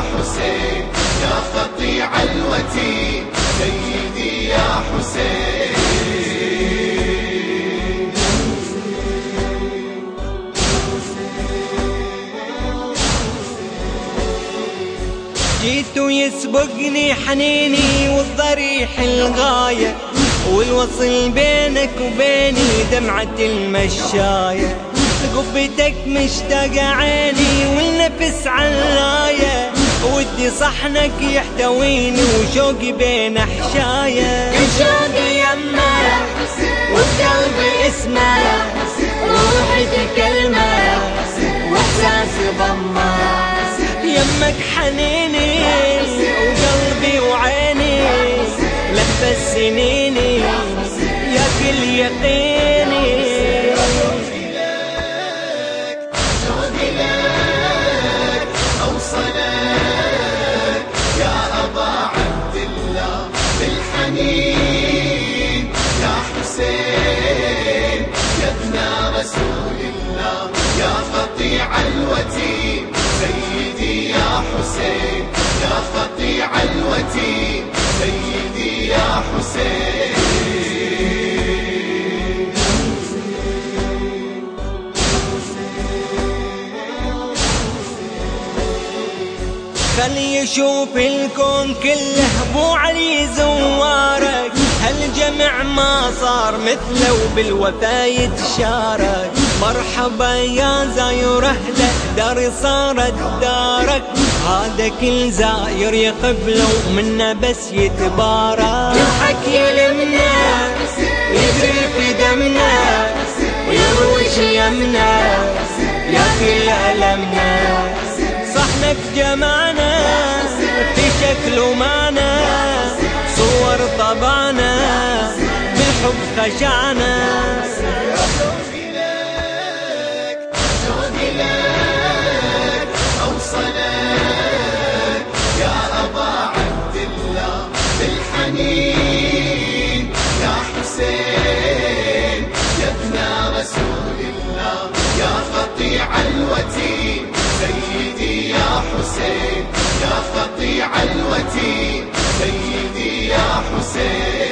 حسين يا قطيع الوتين سيدي يا حسين. جيت ويسبقني حنيني والضريح الغاية، والوصل بينك وبيني دمعة المشاية، قبتك مشتاقة عيني والنفس علاية، ودي صحنك يحتويني وشوقي بين حشاية. شوقي يمه وقلبي اسمه، روحي تكلمه واحساسي ضمه، يمك حنيني وقلبي وعيني لف سنيني يا كل يقيني. شوقي لك أوصلك يا أبا عبد الله بالحنين يا حسين يا ابن رسول الله يا قطيع الوتين سيدي يا حسين يا قطيع الوتين سيدي يا حسين. خلي يشوف الكون كله ابو علي زوارك، هالجمع ما صار مثله وبالوفا يتشارك. مرحبا يا زايره له داري صارت دارك، هذا كل زاير يقبله ومنه بس يتبارك. جرحك يلمنا يجري في دمنا ويروش يمنا يا كل ألمنا، صحنك جمعنا في شكل ومعنى، صور طبعنا بالحب خشعنا. شوقي لك أوصلك يا أبا عبد الله بالحنين يا حسين يا ابن رسول الله يا قطيع الوتين سيدي يا حسين يا قطيع الوتين سيدي يا حسين.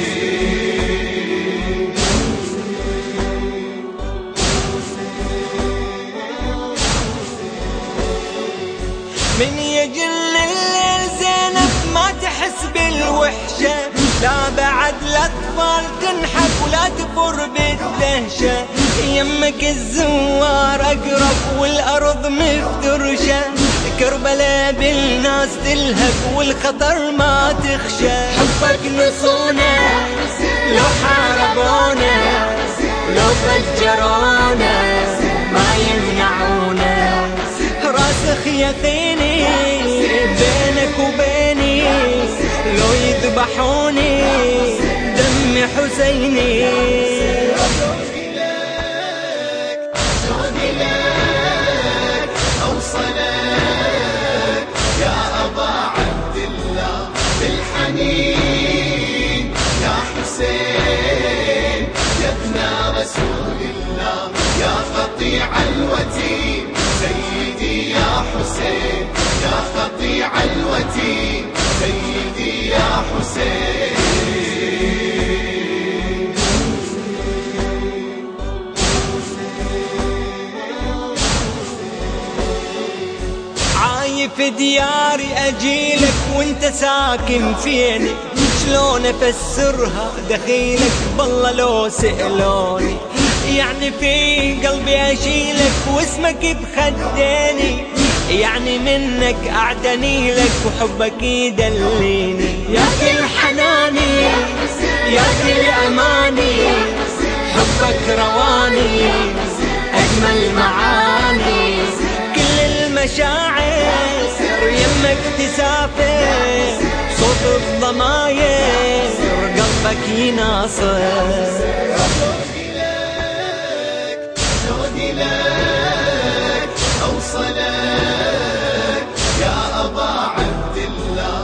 من يجل الليل زينب ما تحس بالوحشة، لا بعد الأطفال تنحك ولا تفر بالدهشة، يمك الزوار أقرب والأرض مفترشة، كربلاء بالناس تلهب والخطر ما تخشى. حبك نصونا لو حاربونا لو فجرونا ما يمنعونا، راسخ يقيني بينك وبيني لو يذبحوني دم حسيني. شوقي لك أوصلك يا أبا عبد الله بالحنين يا حسين يا ابن رسول الله يا قطيع الوتين سيدي يا حسين يا قطيع الوتين سيدي يا حسين. عايف دياري أجيلك وانت ساكن فيني، شلون أفسرها دخيلك بالله لو سألوني، يعني في قلبي أشيلك واسمك بخديني، يعني منك أعتني لك وحبك يدليني. يا كل حناني يا كل أماني حبك رواني أجمل معاني، كل المشاعر يمك تسافر، صوت الضماير قلبك يناصر. شوقي لك أوصلك يا أبا عبد الله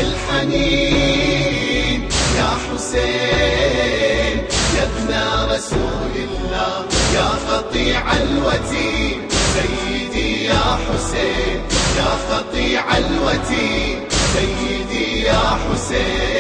بالحنين يا حسين يا ابن رسول الله يا قطيع الوتين سيدي يا حسين يا قطيع الوتين سيدي يا حسين.